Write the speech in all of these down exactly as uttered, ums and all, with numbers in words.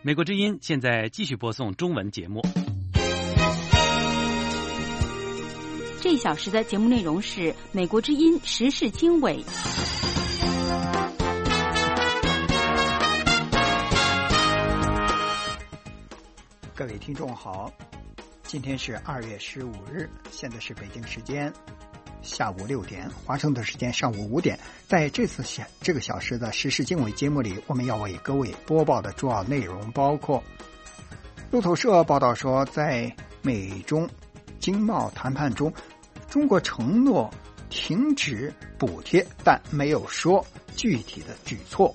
美国之音现在继续播送中文节目。 这一小时的节目内容是美国之音时事经纬。 各位听众好，今天是二月十五日，现在是北京时间下午六点，华盛顿时间上午五点。在这次这个小时的时事经纬节目里，我们要为各位播报的主要内容包括：路透社报道说，在美中经贸谈判中，中国承诺停止补贴，但没有说具体的举措。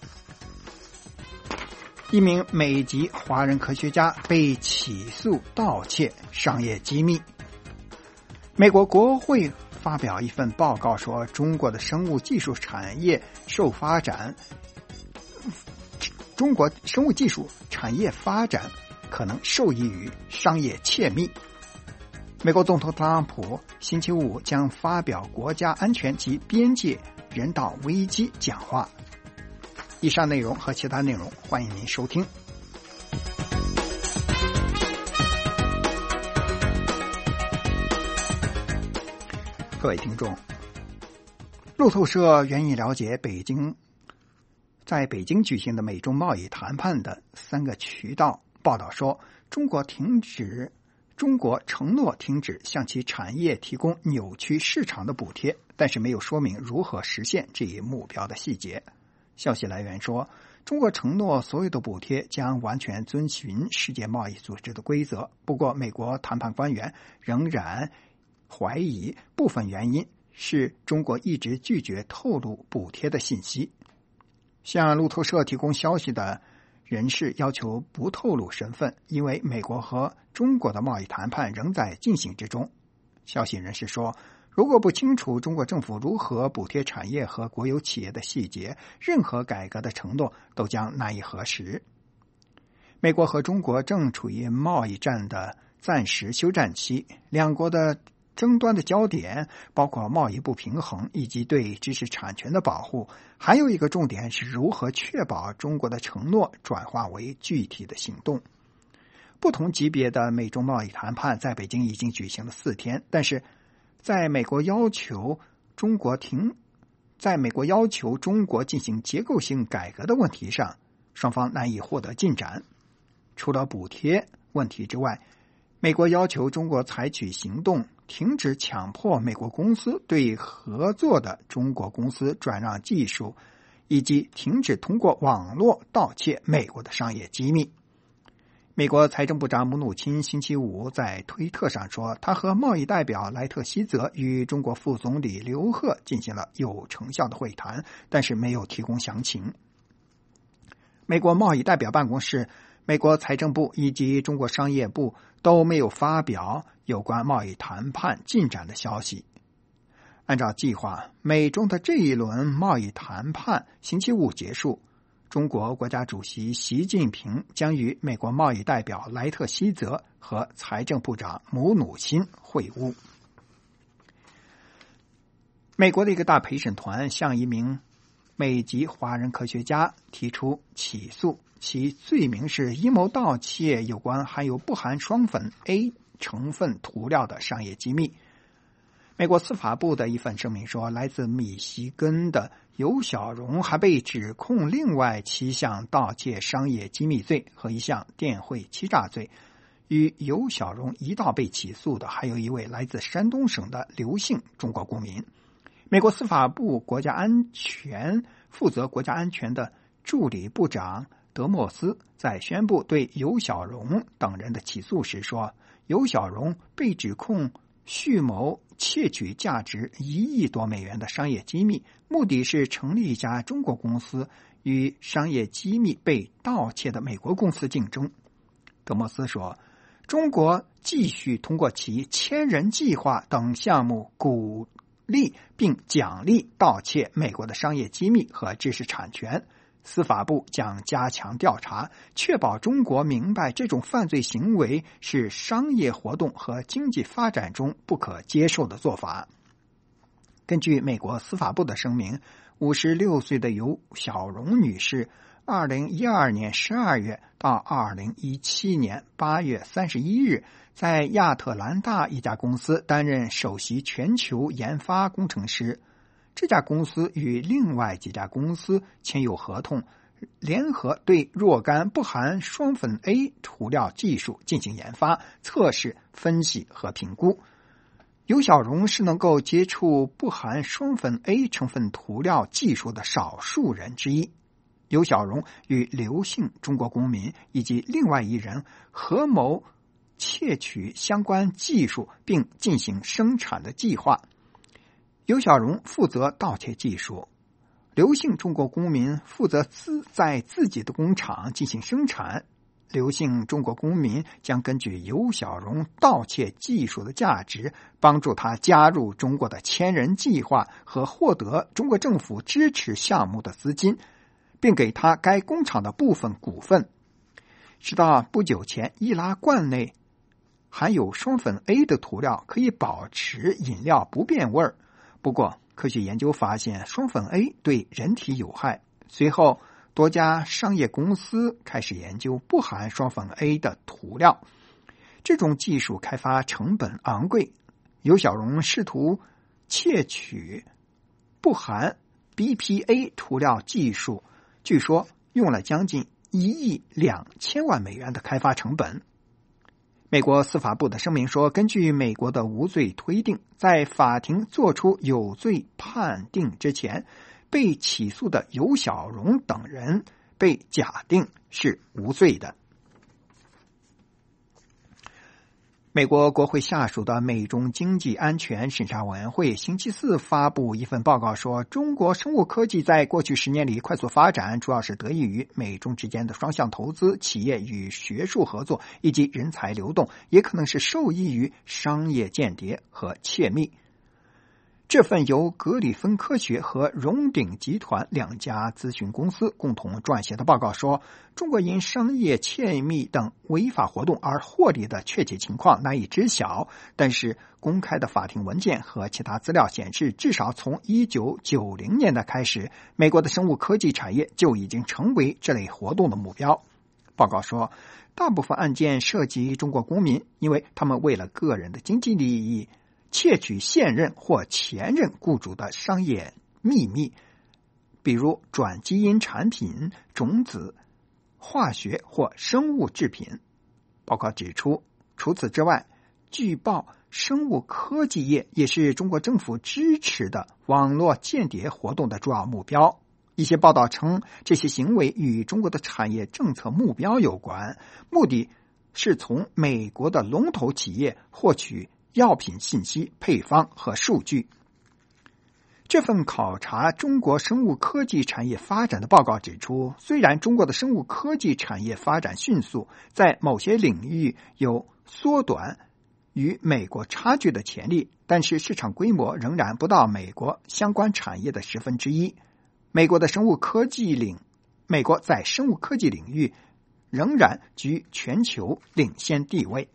一名美籍华人科学家被起诉盗窃商业机密。美国国会发表一份报告说，中国的生物技术产业受发展，中国生物技术产业发展可能受益于商业窃密。美国总统特朗普星期五将发表国家安全及边界人道危机讲话。以上内容和其他内容，欢迎您收听。各位听众，路透社愿意了解北京在北京举行的美中贸易谈判的三个渠道报道说，中国停止中国承诺停止向其产业提供扭曲市场的补贴，但是没有说明如何实现这一目标的细节。消息来源说，中国承诺所有的补贴将完全遵循世界贸易组织的规则，不过美国谈判官员仍然怀疑部分原因是中国一直拒绝透露补贴的信息。向路透社提供消息的人士要求不透露身份，因为美国和中国的贸易谈判仍在进行之中。消息人士说，如果不清楚中国政府如何补贴产业和国有企业的细节，任何改革的承诺都将难以核实。美国和中国正处于贸易战的暂时休战期，两国的争端的焦点包括贸易不平衡以及对知识产权的保护，还有一个重点是如何确保中国的承诺转化为具体的行动。不同级别的美中贸易谈判在北京已经举行了四天，但是在美国要求中国停，在美国要求中国进行结构性改革的问题上，双方难以获得进展。除了补贴问题之外，美国要求中国采取行动，停止强迫美国公司对合作的中国公司转让技术，以及停止通过网络盗窃美国的商业机密。美国财政部长姆努钦星期五在推特上说，他和贸易代表莱特希泽与中国副总理刘鹤进行了有成效的会谈，但是没有提供详情。美国贸易代表办公室、美国财政部以及中国商业部都没有发表有关贸易谈判进展的消息。按照计划，美中的这一轮贸易谈判星期五结束，中国国家主席习近平将与美国贸易代表莱特希泽和财政部长姆努钦会晤。美国的一个大陪审团向一名美籍华人科学家提出起诉，其罪名是阴谋盗窃有关含有不含双酚 A 成分涂料的商业机密。美国司法部的一份声明说，来自密西根的尤小荣还被指控另外七项盗窃商业机密罪和一项电汇欺诈罪。与尤小荣一道被起诉的还有一位来自山东省的刘姓中国公民。美国司法部国家安全负责国家安全的助理部长德莫斯在宣布对尤小荣等人的起诉时说，尤小荣被指控蓄谋窃取价值一亿多美元的商业机密，目的是成立一家中国公司与商业机密被盗窃的美国公司竞争。德莫斯说，中国继续通过其千人计划等项目鼓励并奖励盗窃美国的商业机密和知识产权。司法部将加强调查，确保中国明白这种犯罪行为是商业活动和经济发展中不可接受的做法。根据美国司法部的声明， 五十六岁的尤小荣女士，二零一二年十二月到二零一七年八月三十一日，在亚特兰大一家公司担任首席全球研发工程师。这家公司与另外几家公司签有合同，联合对若干不含双酚 A 涂料技术进行研发、测试、分析和评估。尤小荣是能够接触不含双酚 A 成分涂料技术的少数人之一。尤小荣与刘姓中国公民以及另外一人合谋窃取相关技术并进行生产的计划。尤小荣负责盗窃技术，刘姓中国公民负责自在自己的工厂进行生产。刘姓中国公民将根据尤小荣盗窃技术的价值，帮助他加入中国的千人计划和获得中国政府支持项目的资金，并给他该工厂的部分股份。直到不久前，易拉罐内含有双酚 A 的涂料可以保持饮料不变味儿。不过，科学研究发现双酚 A 对人体有害。随后，多家商业公司开始研究不含双酚 A 的涂料。这种技术开发成本昂贵。尤小荣试图窃取不含 B P A 涂料技术，据说用了将近一亿两千万美元的开发成本。美国司法部的声明说，根据美国的无罪推定，在法庭作出有罪判定之前，被起诉的尤小荣等人被假定是无罪的。美国国会下属的美中经济安全审查委员会星期四发布一份报告说，中国生物科技在过去十年里快速发展，主要是得益于美中之间的双向投资、企业与学术合作以及人才流动，也可能是受益于商业间谍和窃密。这份由格里芬科学和荣鼎集团两家咨询公司共同撰写的报告说，中国因商业窃密等违法活动而获利的确切情况难以知晓，但是公开的法庭文件和其他资料显示，至少从一九九零年代开始，美国的生物科技产业就已经成为这类活动的目标。报告说，大部分案件涉及中国公民，因为他们为了个人的经济利益窃取现任或前任雇主的商业秘密，比如转基因产品、种子、化学或生物制品。报告指出，除此之外，据报生物科技业也是中国政府支持的网络间谍活动的主要目标。一些报道称，这些行为与中国的产业政策目标有关，目的是从美国的龙头企业获取药品信息、配方和数据。这份考察中国生物科技产业发展的报告指出，虽然中国的生物科技产业发展迅速，在某些领域有缩短与美国差距的潜力，但是市场规模仍然不到美国相关产业的十分之一。美国的生物科技领，美国在生物科技领域仍然居全球领先地位。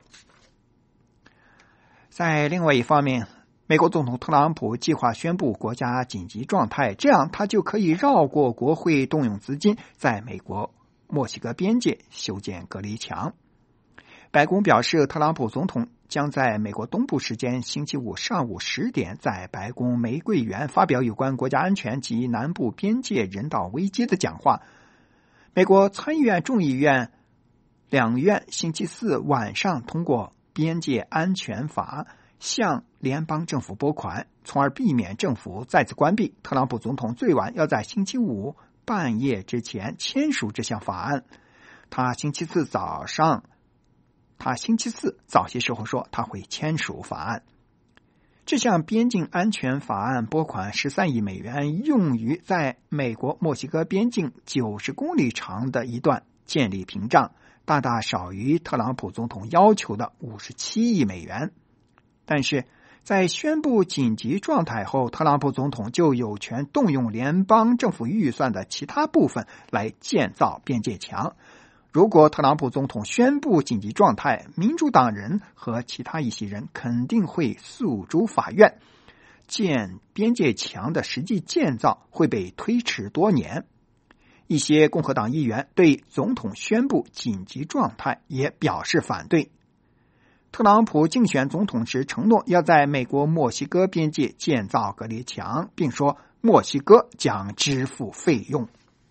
在另外一方面，美国总统特朗普计划宣布国家紧急状态，这样他就可以绕过国会动用资金，在美国墨西哥边界修建隔离墙。白宫表示，特朗普总统将在美国东部时间星期五上午十点在白宫玫瑰园发表有关国家安全及南部边界人道危机的讲话。美国参议院、众议院两院星期四晚上通过边界安全法，向联邦政府拨款，从而避免政府再次关闭。特朗普总统最晚要在星期五半夜之前签署这项法案。他星期四早上，他星期四早些时候说他会签署法案。这项边境安全法案拨款十三亿美元，用于在美国墨西哥边境九十公里长的一段建立屏障，大大少于特朗普总统要求的五十七亿美元。但是在宣布紧急状态后，特朗普总统就有权动用联邦政府预算的其他部分来建造边界墙。如果特朗普总统宣布紧急状态，民主党人和其他一些人肯定会诉诸法院。 建边界墙的实际建造会被推迟多年。一些共和党议员对总统宣布紧急状态也表示反对。特朗普竞选总统时承诺要在美国墨西哥边界建造隔离墙，并说墨西哥将支付费用。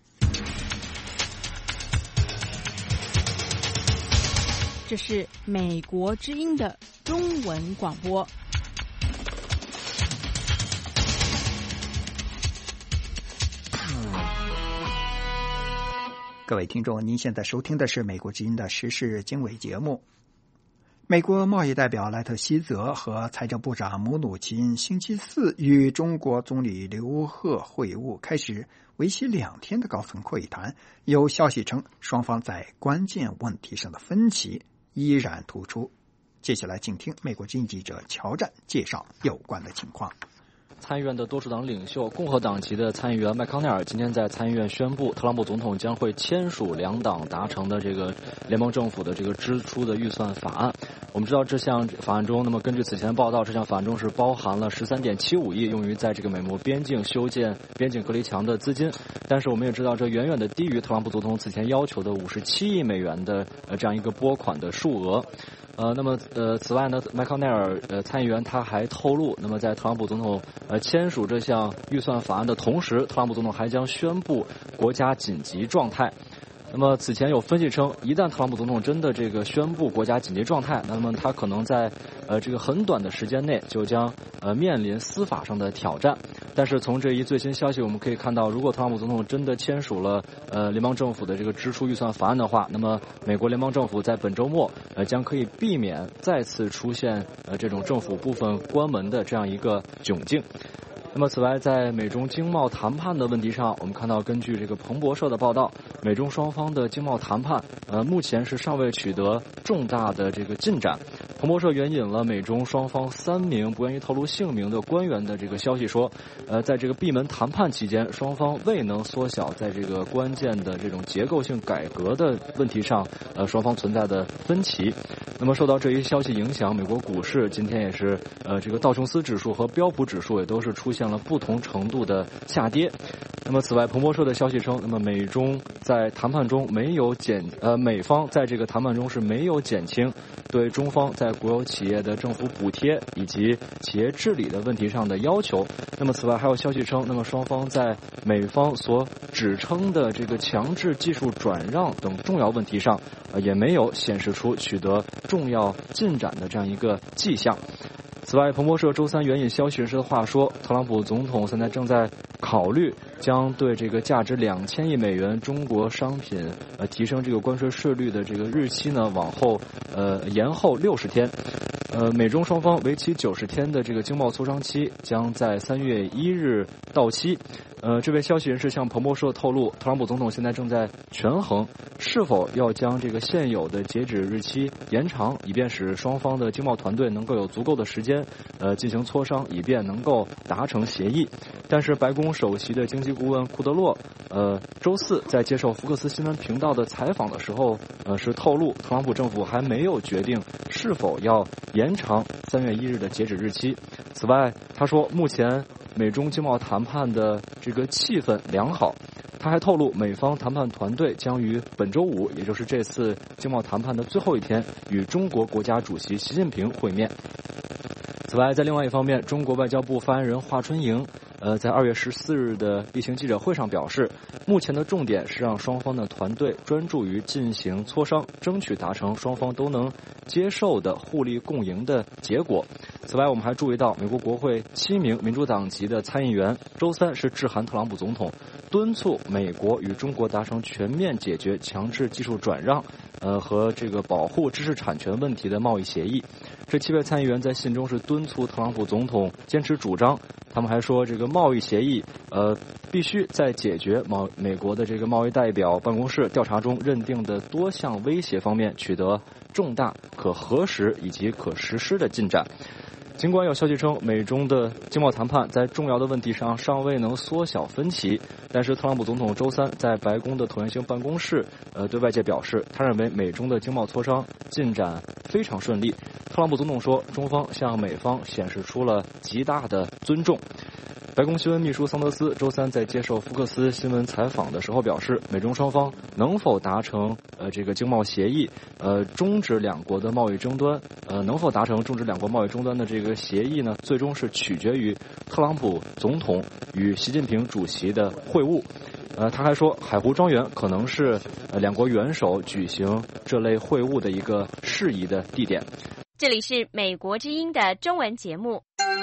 这是美国之音的中文广播。 各位听众，您现在收听的是美国之音的时事经纬节目。美国贸易代表莱特希泽和财政部长姆努钦星期四与中国总理刘鹤会晤，开始为期两天的高层会谈。有消息称，双方在关键问题上的分歧依然突出。接下来请听美国之音记者乔战介绍有关的情况。 参议院的多数党领袖共和党籍的参议员麦康奈尔今天在参议院宣布，特朗普总统将会签署两党达成的这个联邦政府的这个支出的预算法案。我们知道这项法案中，那么根据此前报道，这项法案中是包含了 十三点七五亿用于在这个美墨边境修建边境隔离墙的资金，但是我们也知道这远远的低于特朗普总统此前要求的五十七亿美元的呃这样一个拨款的数额。呃，那么呃，此外呢，麦康奈尔呃参议员他还透露，那么在特朗普总统呃签署这项预算法案的同时，特朗普总统还将宣布国家紧急状态。那么此前有分析称，一旦特朗普总统真的这个宣布国家紧急状态，那么他可能在呃这个很短的时间内就将呃面临司法上的挑战。但是从这一最新消息我们可以看到，如果特朗普总统真的签署了呃联邦政府的这个支出预算法案的话，那么美国联邦政府在本周末呃将可以避免再次出现呃这种政府部分关门的这样一个窘境。那么此外，在美中经贸谈判的问题上，我们看到根据这个彭博社的报道，美中双方的经贸谈判呃目前是尚未取得重大的这个进展。彭博社援引了美中双方三名不愿意透露姓名的官员的这个消息说，呃在这个闭门谈判期间，双方未能缩小在这个关键的这种结构性改革的问题上呃双方存在的分歧。那么受到这一消息影响，美国股市今天也是呃这个道琼斯指数和标普指数也都是出现了不同程度的下跌。那么此外，彭博社的消息称，那么美中在谈判中没有减呃美方在这个谈判中是没有减轻对中方在国有企业的政府补贴以及企业治理的问题上的要求。那么此外还有消息称，那么双方在美方所指称的这个强制技术转让等重要问题上呃也没有显示出取得重要进展的这样一个迹象。此外，彭博社周三援引消息人士的话说，特朗普总统现在正在考虑将对这个价值两千亿美元中国商品呃提升这个关税税率的这个日期呢往后呃延后六十天。呃，美中双方为期九十天的这个经贸磋商期将在三月一日到期。呃，这位消息人士向彭博社透露，特朗普总统现在正在权衡是否要将这个现有的截止日期延长，以便使双方的经贸团队能够有足够的时间呃进行磋商，以便能够达成协议。但是白宫首席的经济顾问库德洛呃周四在接受福克斯新闻频道的采访的时候呃是透露，特朗普政府还没有决定是否要延长三月一日的截止日期。此外，他说目前美中经贸谈判的这个气氛良好。他还透露，美方谈判团队将于本周五，也就是这次经贸谈判的最后一天，与中国国家主席习近平会面。此外，在另外一方面，中国外交部发言人华春莹呃，在二月十四日的例行记者会上表示，目前的重点是让双方的团队专注于进行磋商，争取达成双方都能接受的互利共赢的结果。此外，我们还注意到，美国国会七名民主党籍的参议员周三是致函特朗普总统，敦促美国与中国达成全面解决强制技术转让呃和这个保护知识产权问题的贸易协议。这七位参议员在信中是敦促特朗普总统坚持主张，他们还说这个贸易协议呃必须在解决贸美国的这个贸易代表办公室调查中认定的多项威胁方面取得重大可核实以及可实施的进展。尽管有消息称美中的经贸谈判在重要的问题上尚未能缩小分歧，但是特朗普总统周三在白宫的椭圆形办公室呃对外界表示，他认为美中的经贸磋商进展非常顺利。特朗普总统说，中方向美方显示出了极大的尊重。白宫新闻秘书桑德斯周三在接受福克斯新闻采访的时候表示，美中双方能否达成呃这个经贸协议，呃终止两国的贸易争端，呃能否达成终止两国贸易争端的这个协议呢？最终是取决于特朗普总统与习近平主席的会晤。呃，他还说，海湖庄园可能是呃两国元首举行这类会晤的一个适宜的地点。 这里是美国之音的中文节目。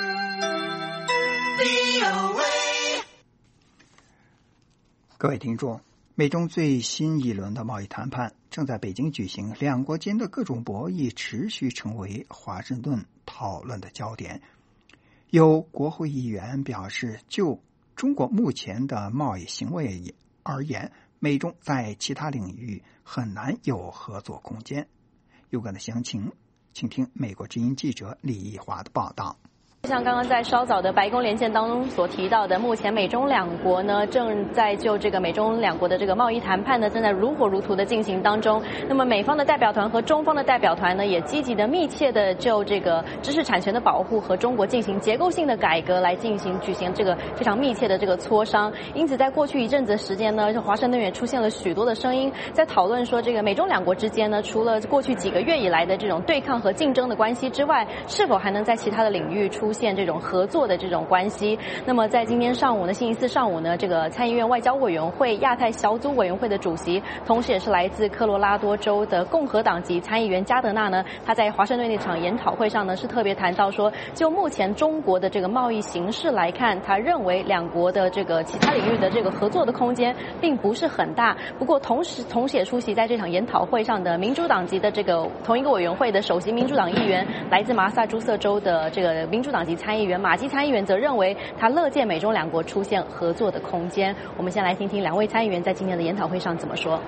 各位听众，美中最新一轮的贸易谈判正在北京举行，两国间的各种博弈持续成为华盛顿讨论的焦点。有国会议员表示，就中国目前的贸易行为而言，美中在其他领域很难有合作空间。有关的详情，请听美国之音记者李义华的报道。 像刚刚在稍早的白宫连线当中所提到的，目前美中两国呢正在就这个美中两国的这个贸易谈判呢正在如火如荼的进行当中。那么美方的代表团和中方的代表团呢也积极的密切的就这个知识产权的保护和中国进行结构性的改革来进行举行这个非常密切的这个磋商。因此在过去一阵子的时间呢，华盛顿也出现了许多的声音在讨论说，这个美中两国之间呢除了过去几个月以来的这种对抗和竞争的关系之外，是否还能在其他的领域出现这种合作的这种关系。那么在今天上午呢，星期四上午呢，这个参议院外交委员会亚太小组委员会的主席，同时也是来自科罗拉多州的共和党籍参议员加德纳呢，他在华盛顿那场研讨会上呢，是特别谈到说，就目前中国的这个贸易形势来看，他认为两国的这个其他领域的这个合作的空间并不是很大。不过同时同时也出席在这场研讨会上的民主党籍的这个同一个委员会的首席民主党议员，来自麻萨诸塞州的这个民主党籍参议员马基参议员则认为，他乐见美中两国出现合作的空间。我们先来听听两位参议员在今天的研讨会上怎么说。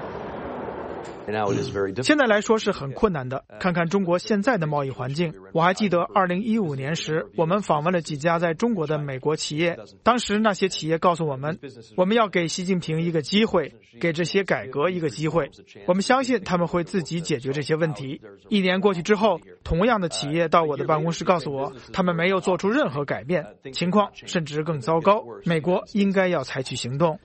现在来说是很困难的，看看中国现在的贸易环境。我还记得二零一五年时，我们访问了几家在中国的美国企业，当时那些企业告诉我们，我们要给习近平一个机会，给这些改革一个机会，我们相信他们会自己解决这些问题。一年过去之后，同样的企业到我的办公室告诉我，他们没有做出任何改变，情况甚至更糟糕，美国应该要采取行动。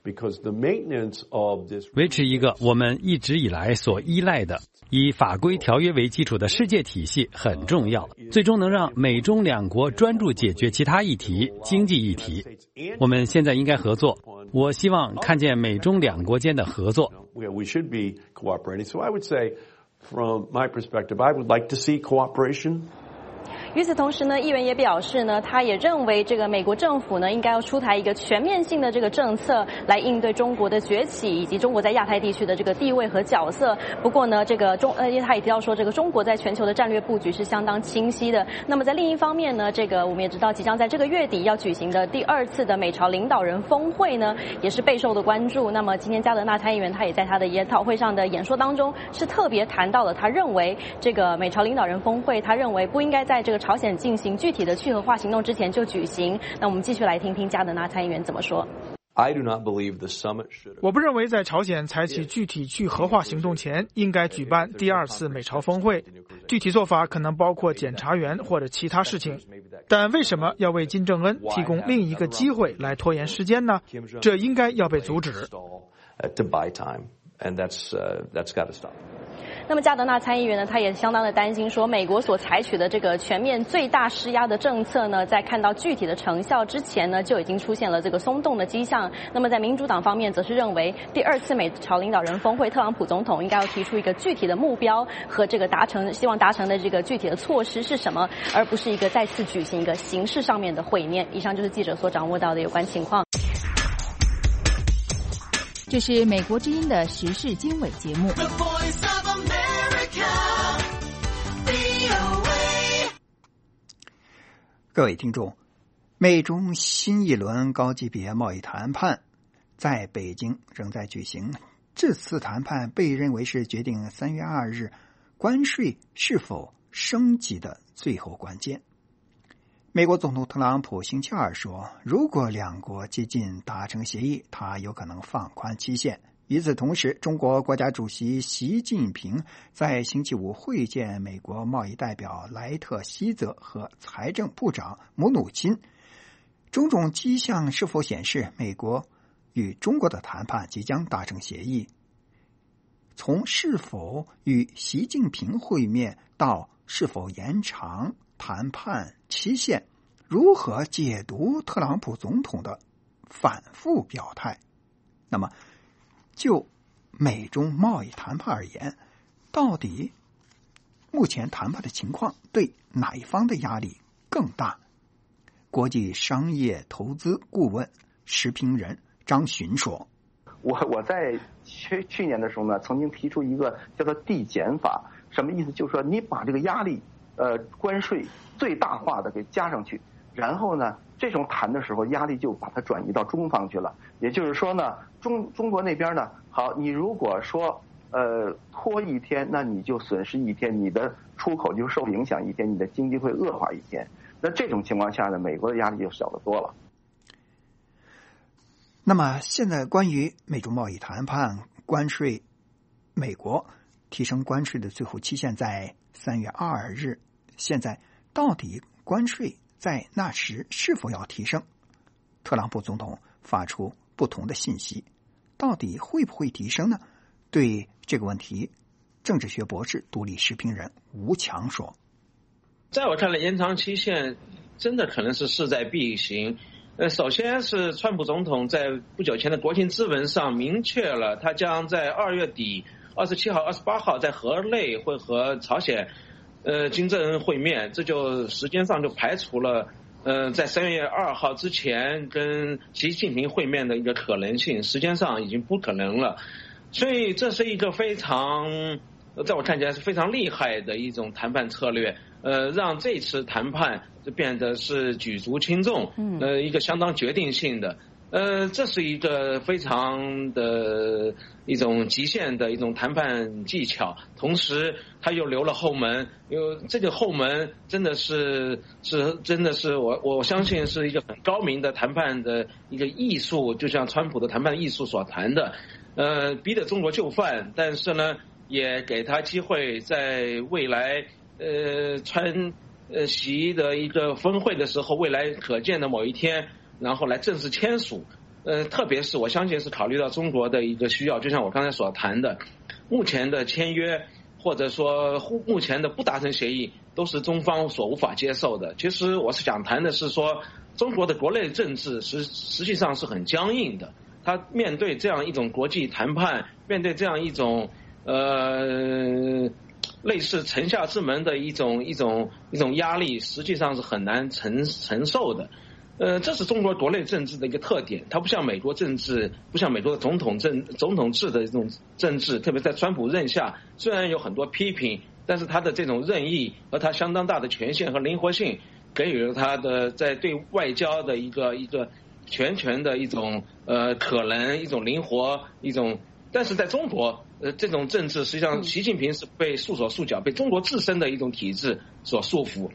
维持一个我们一直以来所依赖的以法规条约为基础的世界体系很重要，最终能让美中两国专注解决其他议题、经济议题。我们现在应该合作，我希望看见美中两国间的合作。 与此同时呢，议员也表示呢，他也认为这个美国政府呢应该要出台一个全面性的这个政策来应对中国的崛起以及中国在亚太地区的这个地位和角色。不过呢，这个中呃，他也提到说，这个中国在全球的战略布局是相当清晰的。那么在另一方面呢，这个我们也知道，即将在这个月底要举行的第二次的美朝领导人峰会呢，也是备受的关注。那么今天加德纳参议员他也在他的研讨会上的演说当中是特别谈到了，他认为这个美朝领导人峰会，他认为不应该在这个朝鲜进行具体的去核化行动之前就举行。那我们继续来听听加德纳参议员怎么说。 我不认为在朝鲜采取具体去核化行动前应该举办第二次美朝峰会，具体做法可能包括检察员或者其他事情。但为什么要为金正恩提供另一个机会来拖延时间呢？这应该要被阻止。 那么加德纳参议员呢，他也相当的担心说，美国所采取的这个全面最大施压的政策呢，在看到具体的成效之前呢，就已经出现了这个松动的迹象。那么在民主党方面，则是认为第二次美朝领导人峰会，特朗普总统应该要提出一个具体的目标和这个达成希望达成的这个具体的措施是什么，而不是一个再次举行一个形式上面的会面。以上就是记者所掌握到的有关情况。 这是美国之音的时事经纬节目。 各位听众，美中新一轮高级别贸易谈判在北京正在举行。这次谈判被认为是决定三月二日关税是否升级的最后关键。美国总统特朗普星期二说，如果两国接近达成协议，他有可能放宽期限。与此同时，中国国家主席习近平在星期五会见美国贸易代表莱特希泽和财政部长姆努钦， 种种迹象是否显示美国与中国的谈判即将达成协议？从是否与习近平会面到是否延长谈判期限，如何解读特朗普总统的反复表态？那么就美中贸易谈判而言，到底目前谈判的情况对哪一方的压力更大？国际商业投资顾问时评人张巡说， 我我在去去年的时候呢，曾经提出一个叫做递减法，什么意思？就是说你把这个压力，呃，关税最大化的给加上去，然后呢，这种谈的时候压力就把它转移到中方去了。也就是说呢，中中国那边呢，好，你如果说呃拖一天，那你就损失一天，你的出口就受影响一天，你的经济会恶化一天。那这种情况下呢，美国的压力就小得多了。 那么现在关于美中贸易谈判关税，美国提升关税的最后期限在三月二日，现在到底关税在那时是否要提升？特朗普总统发出不同的信息，到底会不会提升呢？对这个问题，政治学博士、独立时评人吴强说， 在我看来，延长期限真的可能是势在必行。呃，首先是川普总统在不久前的国情咨文上明确了，他将在二月底二十七号、二十八号在河内会和朝鲜呃金正恩会面，这就时间上就排除了呃在三月二号之前跟习近平会面的一个可能性，时间上已经不可能了。所以这是一个非常，在我看起来是非常厉害的一种谈判策略，呃，让这次谈判就变得是举足轻重，呃，一个相当决定性的，呃，这是一个非常的一种极限的一种谈判技巧，同时他又留了后门，有这个后门真的是是真的是我我相信是一个很高明的谈判的一个艺术，就像川普的谈判艺术所谈的，呃，逼得中国就范，但是呢，也给他机会在未来呃川呃习的一个峰会的时候，未来可见的某一天，然后来正式签署。呃，特别是我相信是考虑到中国的一个需要，就像我刚才所谈的，目前的签约或者说目前的不达成协议，都是中方所无法接受的。其实我是想谈的是说，中国的国内政治实实际上是很僵硬的，他面对这样一种国际谈判，面对这样一种呃类似城下之门的一种一种一种压力，实际上是很难承承受的。呃，这是中国国内政治的一个特点，它不像美国政治，不像美国的总统政总统制的这种政治，特别在川普任下，虽然有很多批评，但是他的这种任意和他相当大的权限和灵活性，给予了他的在对外交的一个一个全权的一种呃可能，一种灵活，一种。但是在中国，呃，这种政治实际上，习近平是被束手束脚，被中国自身的一种体制所束缚。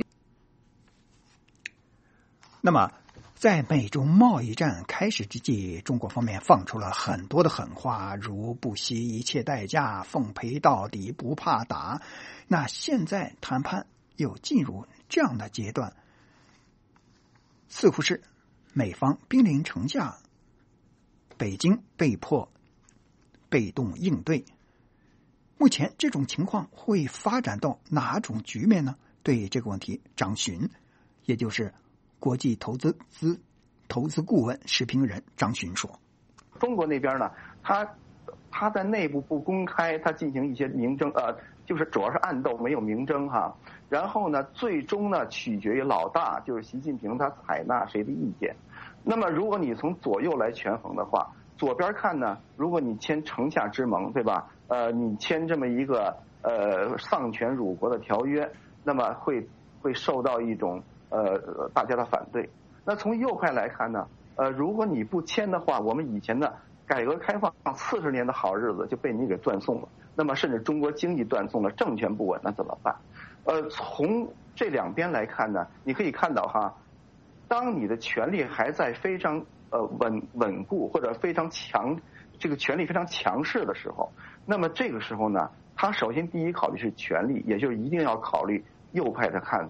那么，在美中贸易战开始之际，中国方面放出了很多的狠话，如不惜一切代价奉陪到底，不怕打。那现在谈判又进入这样的阶段，似乎是美方兵临城下，北京被迫被动应对。目前这种情况会发展到哪种局面呢？对这个问题，张巡，也就是国际投资资投资顾问时评人张巡说， 中国那边呢，他他在内部不公开，他进行一些明争，呃，就是主要是暗斗，没有明争哈。然后呢，最终呢，取决于老大，就是习近平他采纳谁的意见。那么，如果你从左右来权衡的话，左边看呢，如果你签城下之盟，对吧？呃，你签这么一个呃丧权辱国的条约，那么会会受到一种呃大家的反对。那从右派来看呢，呃，如果你不签的话，我们以前的改革开放四十年的好日子就被你给断送了。那么甚至中国经济断送了，政权不稳，那怎么办？呃，从这两边来看呢，你可以看到哈，当你的权力还在非常呃稳稳固或者非常强，这个权力非常强势的时候，那么这个时候呢，他首先第一考虑是权力，也就是一定要考虑右派的看法。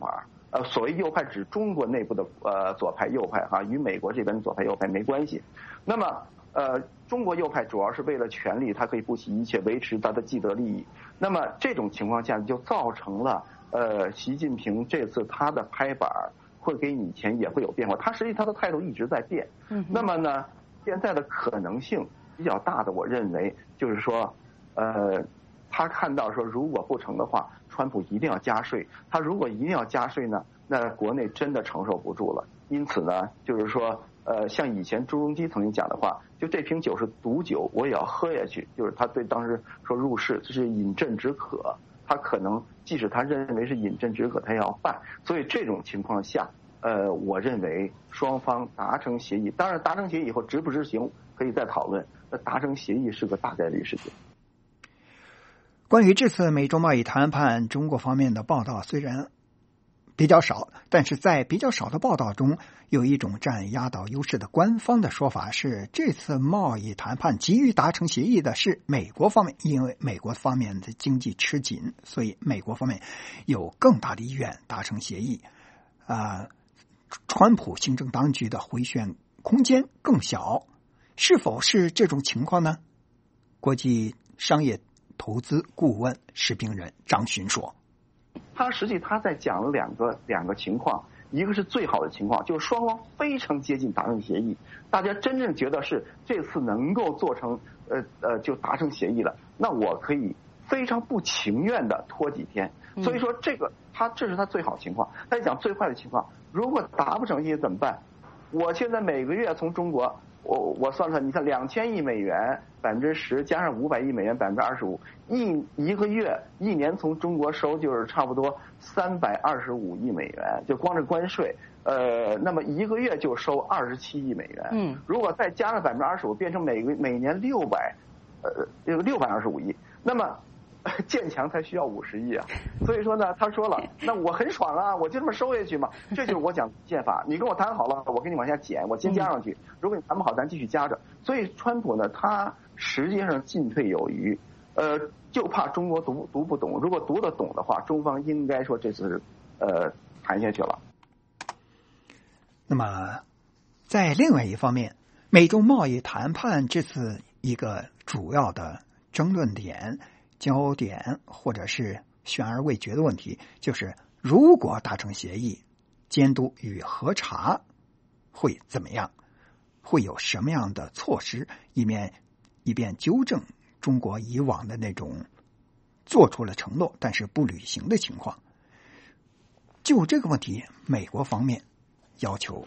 呃，所谓右派指中国内部的呃左派右派哈，与美国这边的左派右派没关系。那么呃，中国右派主要是为了权力，他可以不惜一切维持他的既得利益。那么这种情况下就造成了呃，习近平这次他的拍板会跟以前也会有变化，他实际他的态度一直在变。嗯，那么呢，现在的可能性比较大的，我认为就是说，呃，他看到说如果不成的话，川普一定要加税。他如果一定要加税呢，那国内真的承受不住了。因此呢，就是说，呃，像以前朱镕基曾经讲的话，就这瓶酒是毒酒，我也要喝下去。就是他对当时说入世，这是饮鸩止渴。他可能即使他认为是饮鸩止渴，他也要办。所以这种情况下，呃，我认为双方达成协议，当然达成协议以后执不执行可以再讨论。那达成协议是个大概率事件。 关于这次美中贸易谈判，中国方面的报道虽然比较少，但是在比较少的报道中，有一种占压倒优势的官方的说法是，这次贸易谈判急于达成协议的是美国方面，因为美国方面的经济吃紧，所以美国方面有更大的意愿达成协议。啊、呃，川普行政当局的回旋空间更小，是否是这种情况呢？国际商业投资顾问时评人张巡说， 他实际他在讲了两个两个情况，一个是最好的情况，就是双方非常接近达成协议，大家真正觉得是这次能够做成呃呃就达成协议了，那我可以非常不情愿的拖几天。所以说这个他这是他最好的情况。再讲最坏的情况，如果达不成协议怎么办？我现在每个月从中国，我我算算，你看两千亿美元百分之十加上五百亿美元百分之二十五，一一个月一年从中国收就是差不多三百二十五亿美元，就光是关税，呃，那么一个月就收二十七亿美元。嗯，如果再加上百分之二十五，变成每个每年六百，呃，六百二十五亿，那么建强才需要五十亿啊，所以说呢，他说了，那我很爽啊，我就这么收下去嘛，这就是我讲宪法，你跟我谈好了，我给你往下减，我先加上去，如果你谈不好，咱继续加着。所以川普呢，他实际上进退有余，呃，就怕中国读读不懂，如果读得懂的话，中方应该说这次呃谈下去了。 那么，在另外一方面，美中贸易谈判这次一个主要的争论点。焦点或者是悬而未决的问题，就是如果达成协议，监督与核查会怎么样？会有什么样的措施，以免以便纠正中国以往的那种做出了承诺但是不履行的情况？就这个问题，美国方面要求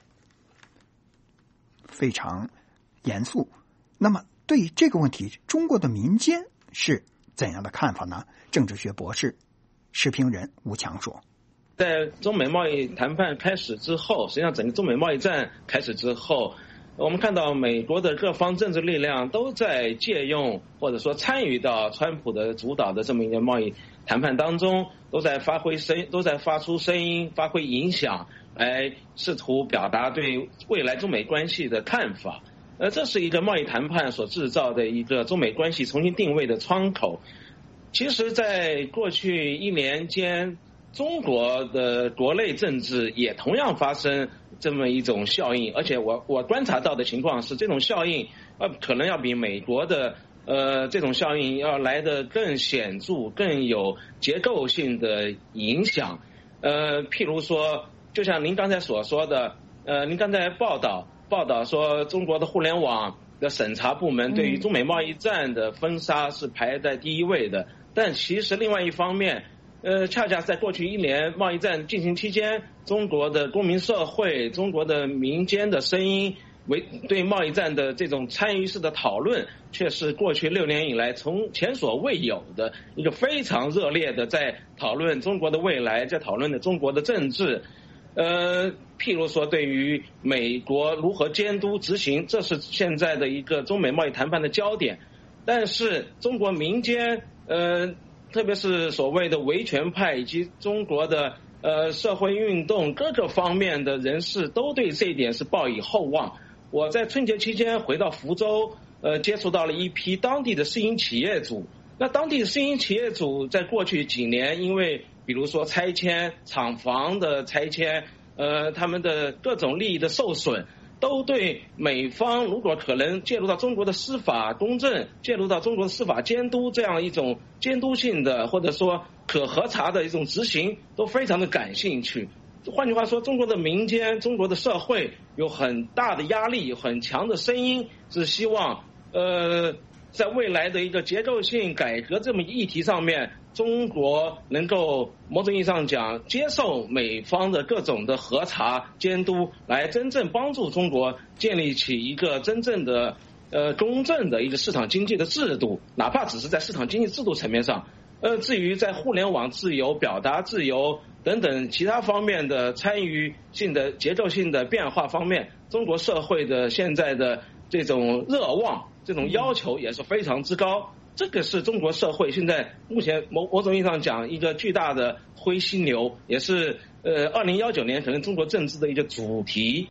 非常严肃。那么对于这个问题，中国的民间是怎样的看法呢？政治学博士、时评人吴强说， 在中美贸易谈判开始之后，实际上整个中美贸易战开始之后，我们看到美国的各方政治力量都在借用或者说参与到川普的主导的这么一个贸易谈判当中，都在发挥声，都在发出声音，发挥影响，来试图表达对未来中美关系的看法。呃，这是一个贸易谈判所制造的一个中美关系重新定位的窗口。其实在过去一年间，中国的国内政治也同样发生这么一种效应，而且我我观察到的情况是，这种效应呃可能要比美国的呃这种效应要来得更显著，更有结构性的影响。呃，譬如说，就像您刚才所说的，呃，您刚才报道。报道说，中国的互联网的审查部门对于中美贸易战的封杀是排在第一位的，但其实另外一方面，呃，恰恰在过去一年贸易战进行期间，中国的公民社会、中国的民间的声音，为对贸易战的这种参与式的讨论，却是过去六年以来从前所未有的一个非常热烈的在讨论中国的未来，在讨论的中国的政治。呃，譬如说，对于美国如何监督执行，这是现在的一个中美贸易谈判的焦点。但是，中国民间，呃，特别是所谓的维权派以及中国的呃社会运动各个方面的人士，都对这一点是抱以厚望。我在春节期间回到福州，呃，接触到了一批当地的私营企业主。那当地的私营企业主在过去几年，因为比如说拆迁、厂房的拆迁，呃，他们的各种利益的受损，都对美方如果可能介入到中国的司法公正，介入到中国的司法监督这样一种监督性的或者说可核查的一种执行，都非常的感兴趣。换句话说，中国的民间、中国的社会有很大的压力，有很强的声音，是希望呃，在未来的一个结构性改革这么一个议题上面，中国能够某种意义上讲接受美方的各种的核查监督，来真正帮助中国建立起一个真正的呃公正的一个市场经济的制度，哪怕只是在市场经济制度层面上。呃，至于在互联网自由、表达自由等等其他方面的参与性的结构性的变化方面，中国社会的现在的这种热望、这种要求也是非常之高。这个是中国社会现在目前某某种意义上讲一个巨大的灰犀牛，也是呃二零一九年可能中国政治的一个主题。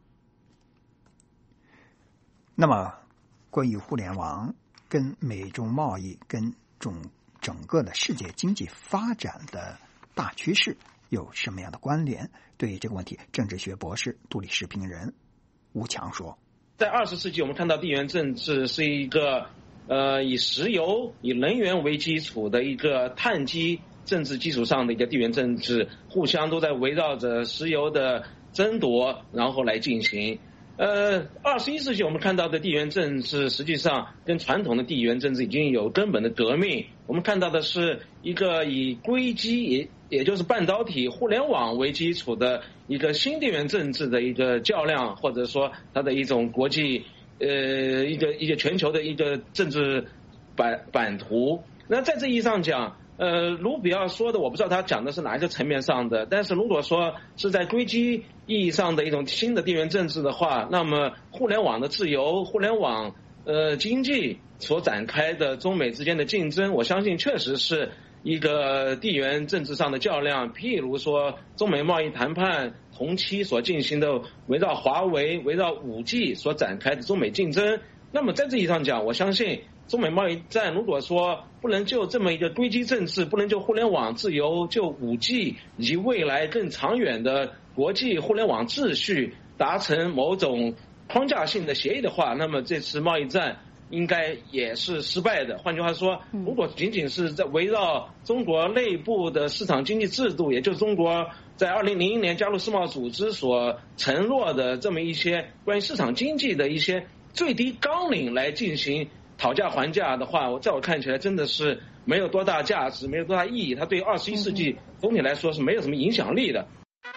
那么，关于互联网跟美中贸易跟中整个的世界经济发展的大趋势有什么样的关联？对于这个问题，政治学博士、杜立时评人吴强说， 在二十世纪我们看到地缘政治是一个呃以石油、以能源为基础的一个碳基政治基础上的一个地缘政治，互相都在围绕着石油的争夺然后来进行。呃，二十一世纪我们看到的地缘政治实际上跟传统的地缘政治已经有根本的革命。我们看到的是一个以硅基也也就是半导体、互联网为基础的一个新地缘政治的一个较量，或者说它的一种国际呃一个一个全球的一个政治版版图。那在这意义上讲，呃，卢比奥说的，我不知道他讲的是哪一个层面上的，但是如果说是在硅基意义上的一种新的地缘政治的话，那么互联网的自由、互联网呃经济所展开的中美之间的竞争，我相信确实是一个地缘政治上的较量。譬如说中美贸易谈判同期所进行的围绕华为、围绕 五 G 所展开的中美竞争，那么在这意义上讲，我相信中美贸易战如果说不能就这么一个硅基政治，不能就互联网自由、就 五 G 以及未来更长远的国际互联网秩序达成某种框架性的协议的话，那么这次贸易战应该也是失败的。换句话说，如果仅仅是在围绕中国内部的市场经济制度，也就是中国在二零零一年加入世贸组织所承诺的这么一些关于市场经济的一些最低纲领来进行讨价还价的话，在我看起来真的是没有多大价值，没有多大意义，它对二十一世纪总体来说是没有什么影响力的。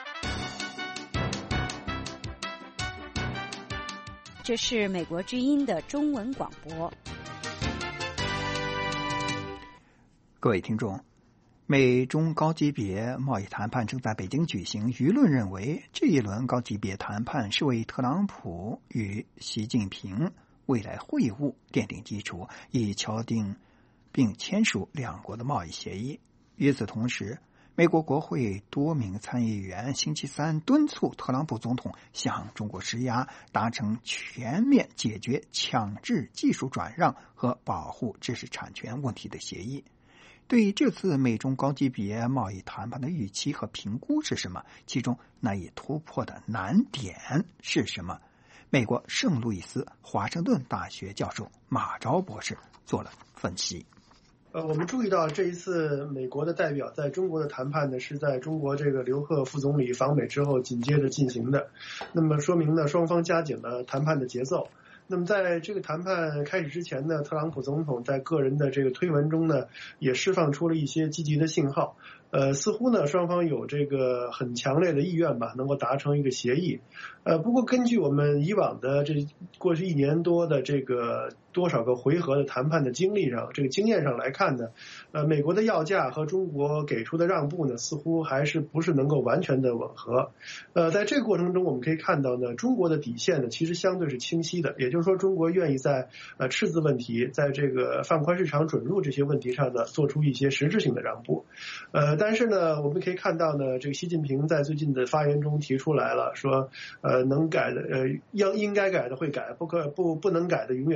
这是美国之音的中文广播。 各位听众，美中高级别贸易谈判正在北京举行，舆论认为这一轮高级别谈判是为特朗普与习近平未来会晤奠定基础，以敲定并签署两国的贸易协议。与此同时，美国国会多名参议员星期三敦促特朗普总统向中国施压，达成全面解决强制技术转让和保护知识产权问题的协议。对于这次美中高级别贸易谈判的预期和评估是什么？其中难以突破的难点是什么？美国圣路易斯华盛顿大学教授马昭博士做了分析。 呃，我们注意到这一次美国的代表在中国的谈判呢，是在中国这个刘鹤副总理访美之后紧接着进行的。那么说明呢，双方加紧了谈判的节奏。那么在这个谈判开始之前呢，特朗普总统在个人的这个推文中呢，也释放出了一些积极的信号。呃，似乎呢，双方有这个很强烈的意愿吧，能够达成一个协议。呃，不过根据我们以往的这过去一年多的这个多少个回合的谈判的经历上，这个经验上来看呢，呃，美国的要价和中国给出的让步呢，似乎还是不是能够完全的吻合。呃，在这个过程中，我们可以看到呢，中国的底线呢，其实相对是清晰的，也就是说，中国愿意在呃赤字问题，在这个放宽市场准入这些问题上呢，做出一些实质性的让步。呃，但是呢，我们可以看到呢，这个习近平在最近的发言中提出来了，说，呃，能改的，呃，要应该改的会改，不可不不能改的永远也不能改。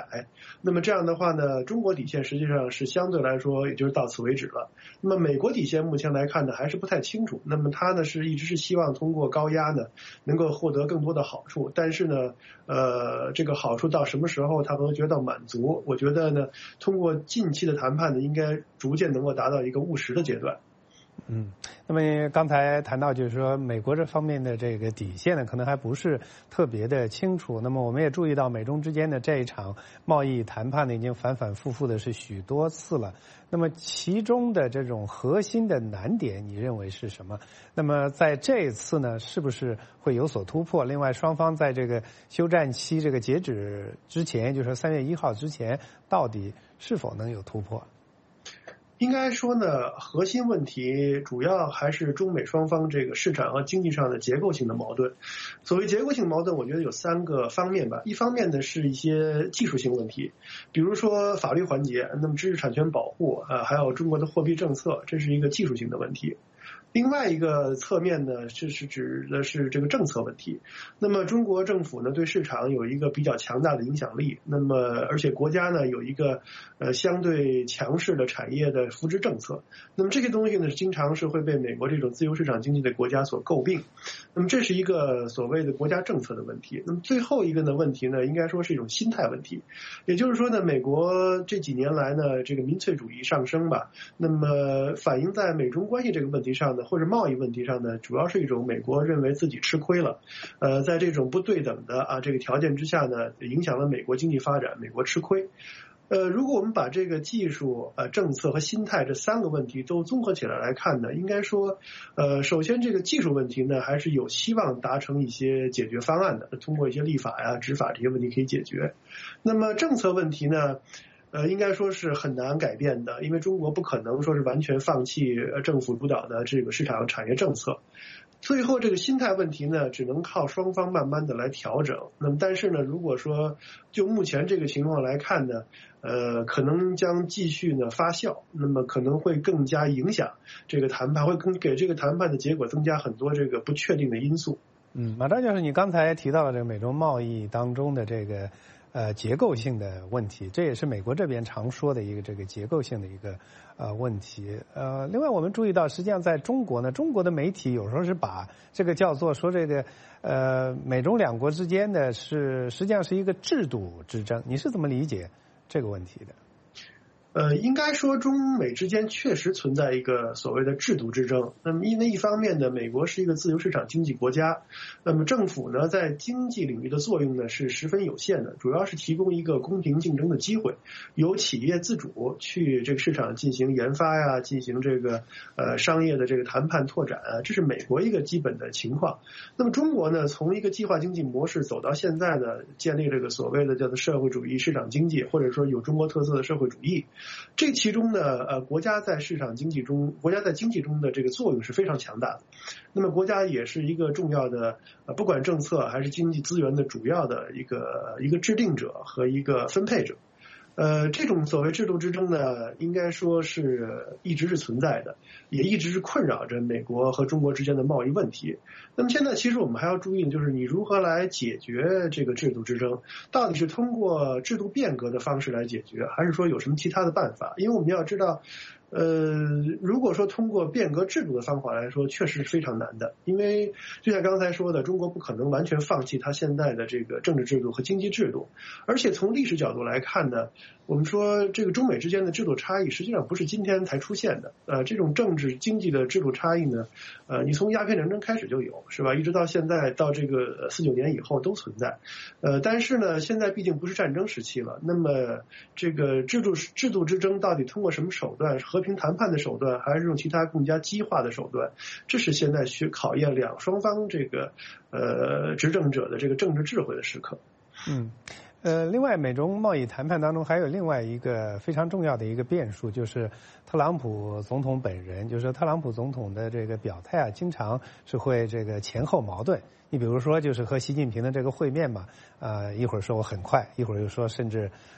改。那么这样的话呢，中国底线实际上是相对来说也就是到此为止了。那么美国底线目前来看呢还是不太清楚。那么他呢是一直是希望通过高压呢能够获得更多的好处，但是呢呃这个好处到什么时候他能觉得满足？我觉得呢通过近期的谈判呢应该逐渐能够达到一个务实的阶段。 嗯，那么刚才谈到就是说美国这方面的这个底线呢可能还不是特别的清楚，那么我们也注意到美中之间的这一场贸易谈判呢已经反反复复的是许多次了，那么其中的这种核心的难点你认为是什么？那么在这一次呢是不是会有所突破？另外双方在这个休战期这个截止之前，就是三月一号之前到底是否能有突破？ 应该说呢，核心问题主要还是中美双方这个市场和经济上的结构性的矛盾。所谓结构性矛盾，我觉得有三个方面吧。一方面呢是一些技术性问题，比如说法律环节，那么知识产权保护啊，还有中国的货币政策，这是一个技术性的问题。另外一个侧面呢，这是指的是这个政策问题。那么中国政府呢对市场有一个比较强大的影响力，那么而且国家呢有一个呃相对强势的产业的扶持政策。那么这些东西呢经常是会被美国这种自由市场经济的国家所诟病。那么这是一个所谓的国家政策的问题。那么最后一个呢问题呢应该说是一种心态问题。也就是说呢美国这几年来呢这个民粹主义上升吧，那么反映在美中关系这个问题上呢或者贸易问题上呢，主要是一种美国认为自己吃亏了，呃，在这种不对等的啊这个条件之下呢，影响了美国经济发展，美国吃亏。呃，如果我们把这个技术、呃政策和心态这三个问题都综合起来来看呢，应该说，呃，首先这个技术问题呢，还是有希望达成一些解决方案的，通过一些立法呀、执法这些问题可以解决。那么政策问题呢？呃，应该说是很难改变的，因为中国不可能说是完全放弃政府主导的这个市场产业政策。最后这个心态问题呢，只能靠双方慢慢的来调整。那么但是呢，如果说就目前这个情况来看呢，呃，可能将继续呢发酵，那么可能会更加影响这个谈判，会更给这个谈判的结果增加很多这个不确定的因素。 嗯，马张教授，你刚才提到了这个美中贸易当中的这个呃结构性的问题，这也是美国这边常说的一个这个结构性的一个呃问题。呃，另外我们注意到，实际上在中国呢，中国的媒体有时候是把这个叫做说这个呃美中两国之间的是实际上是一个制度之争，你是怎么理解这个问题的？ 呃，应该说中美之间确实存在一个所谓的制度之争。那么因为一方面呢，美国是一个自由市场经济国家，那么政府呢在经济领域的作用呢是十分有限的，主要是提供一个公平竞争的机会，由企业自主去这个市场进行研发呀，进行这个呃商业的这个谈判拓展啊，这是美国一个基本的情况。那么中国呢，从一个计划经济模式走到现在呢，建立这个所谓的叫做社会主义市场经济，或者说有中国特色的社会主义。这其中呢，呃，国家在市场经济中，国家在经济中的这个作用是非常强大的。那么国家也是一个重要的，呃，不管政策还是经济资源的主要的一个一个制定者和一个分配者。呃，这种所谓制度之争呢，应该说是一直是存在的，也一直是困扰着美国和中国之间的贸易问题。那么现在其实我们还要注意，就是你如何来解决这个制度之争，到底是通过制度变革的方式来解决，还是说有什么其他的办法？因为我们要知道，呃，如果说通过变革制度的方法来说，确实是非常难的，因为就像刚才说的，中国不可能完全放弃它现在的这个政治制度和经济制度，而且从历史角度来看呢，我们说这个中美之间的制度差异实际上不是今天才出现的，呃，这种政治经济的制度差异呢，呃，你从鸦片战争开始就有，是吧？一直到现在到这个四九年以后都存在，呃，但是呢，现在毕竟不是战争时期了，那么这个制度制度之争到底通过什么手段？和平谈判的手段，还是用其他更加激化的手段？这是现在需考验两双方这个呃执政者的这个政治智慧的时刻。 嗯。呃，另外，美中贸易谈判当中还有另外一个非常重要的一个变数，就是特朗普总统本人，就是特朗普总统的这个表态啊，经常是会这个前后矛盾。你比如说，就是和习近平的这个会面嘛，呃，一会儿说我很快，一会儿又说甚至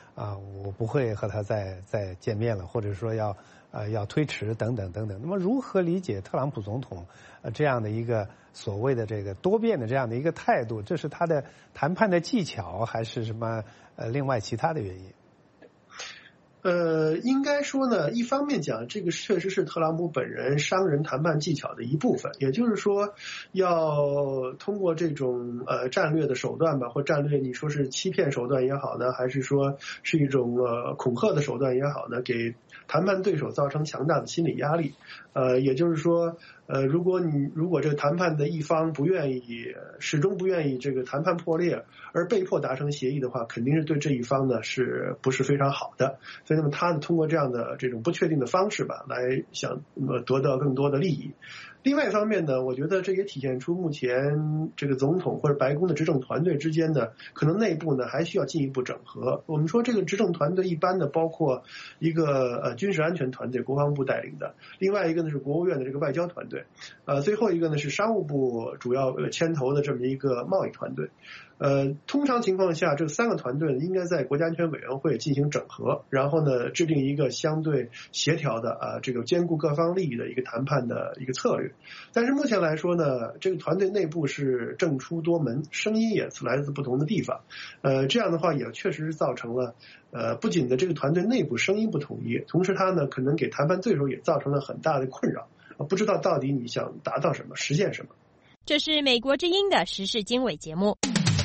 啊，我不会和他再再见面了，或者说要呃要推迟等等等等。那么如何理解特朗普总统呃这样的一个所谓的这个多变的这样的一个态度？这是他的谈判的技巧，还是什么呃另外其他的原因？ 呃，应该说呢，一方面讲，这个确实是特朗普本人商人谈判技巧的一部分，也就是说，要通过这种呃战略的手段吧，或战略你说是欺骗手段也好呢，还是说是一种呃恐吓的手段也好呢，给谈判对手造成强大的心理压力。呃，也就是说，呃，如果你如果这个谈判的一方不愿意，始终不愿意这个谈判破裂，而被迫达成协议的话，肯定是对这一方呢是不是非常好的。所以那么他呢通过这样的这种不确定的方式吧，来想呃得到更多的利益。另外一方面呢，我觉得这也体现出目前这个总统或者白宫的执政团队之间呢，可能内部呢还需要进一步整合。我们说这个执政团队一般的包括一个呃军事安全团队，国防部带领的，另外一个呢是国务院的这个外交团队，呃最后一个呢是商务部主要呃牵头的这么一个贸易团队。呃，通常情况下，这三个团队呢应该在国家安全委员会进行整合，然后呢制定一个相对协调的啊、呃、这个兼顾各方利益的一个谈判的一个策略。但是目前来说呢，这个团队内部是政出多门，声音也是来自不同的地方。呃，这样的话也确实造成了呃不仅的这个团队内部声音不统一，同时它呢可能给谈判对手也造成了很大的困扰，不知道到底你想达到什么，实现什么。 这是美国之音的时事经纬节目。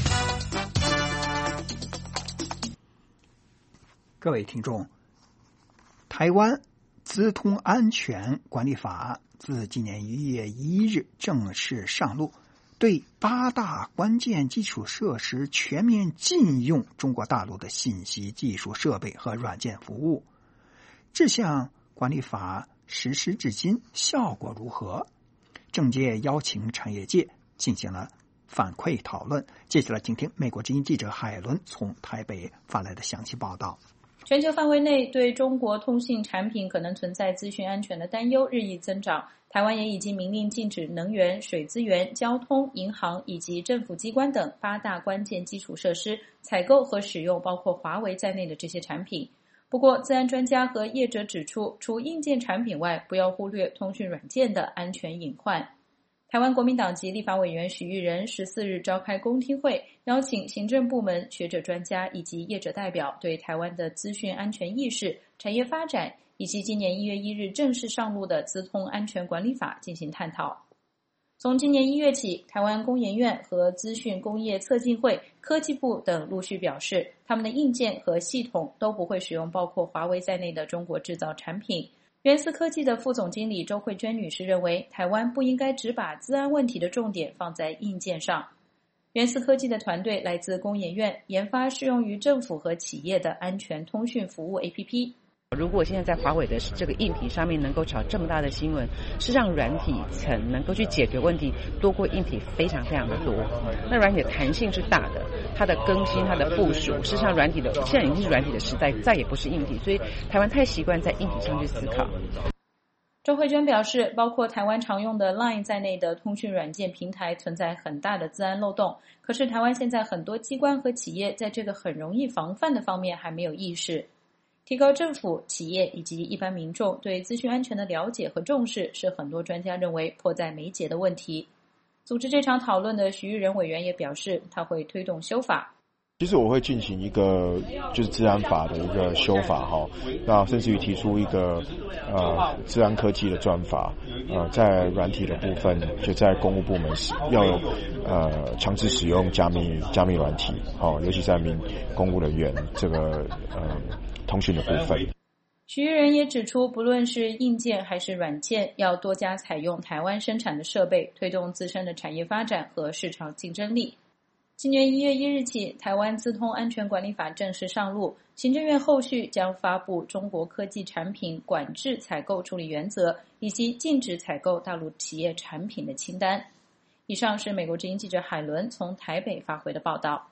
各位听众，台湾资通安全管理法自今年一月一日正式上路，对八大关键基础设施全面禁用中国大陆的信息技术设备和软件服务。这项管理法实施至今效果如何？政界邀请产业界进行了反馈讨论。接下来请听美国之音记者海伦从台北发来的详细报道。 全球范围内对中国通信产品可能存在资讯安全的担忧日益增长，台湾也已经明令禁止能源、水资源、交通、银行以及政府机关等八大关键基础设施采购和使用包括华为在内的这些产品。不过，资安专家和业者指出，除硬件产品外，不要忽略通讯软件的安全隐患。台湾国民党籍立法委员许玉仁十四日召开公听会，邀请行政部门、学者专家以及业者代表对台湾的资讯安全意识、产业发展以及今年一月一日正式上路的资通安全管理法进行探讨。从今年一月起，台湾工研院和资讯工业策进会、科技部等陆续表示，他们的硬件和系统都不会使用包括华为在内的中国制造产品。元思科技的副总经理周慧娟女士认为，台湾不应该只把资安问题的重点放在硬件上。元思科技的团队来自工研院，研发适用于政府和企业的安全通讯服务 A P P。 如果现在在华为的这个硬体上面能够炒这么大的新闻，是让软体层能够去解决问题多过硬体非常非常的多。那软体的弹性是大的，它的更新、它的部署，事实上软体的现在已经是软体的时代，再也不是硬体，所以台湾太习惯在硬体上去思考。 周慧娟表示，包括台湾常用的 Line 在内的通讯软件平台存在很大的资安漏洞，可是台湾现在很多机关和企业在这个很容易防范的方面还没有意识。提高政府、企业以及一般民众对资讯安全的了解和重视，是很多专家认为迫在眉睫的问题。组织这场讨论的徐玉仁委员也表示，他会推动修法。 其实我会进行一个就是治安法的一个修法哈，那甚至于提出一个呃治安科技的专法，呃在软体的部分就在公务部门要有呃强制使用加密加密软体，好，尤其在民公务人员这个呃通讯的部分。 徐玉仁也指出，不论是硬件还是软件，要多加采用台湾生产的设备，推动自身的产业发展和市场竞争力。今年一月一日起，台湾资通安全管理法正式上路，行政院后续将发布中国科技产品管制采购处理原则，以及禁止采购大陆企业产品的清单。以上是美国之音记者海伦从台北发回的报道。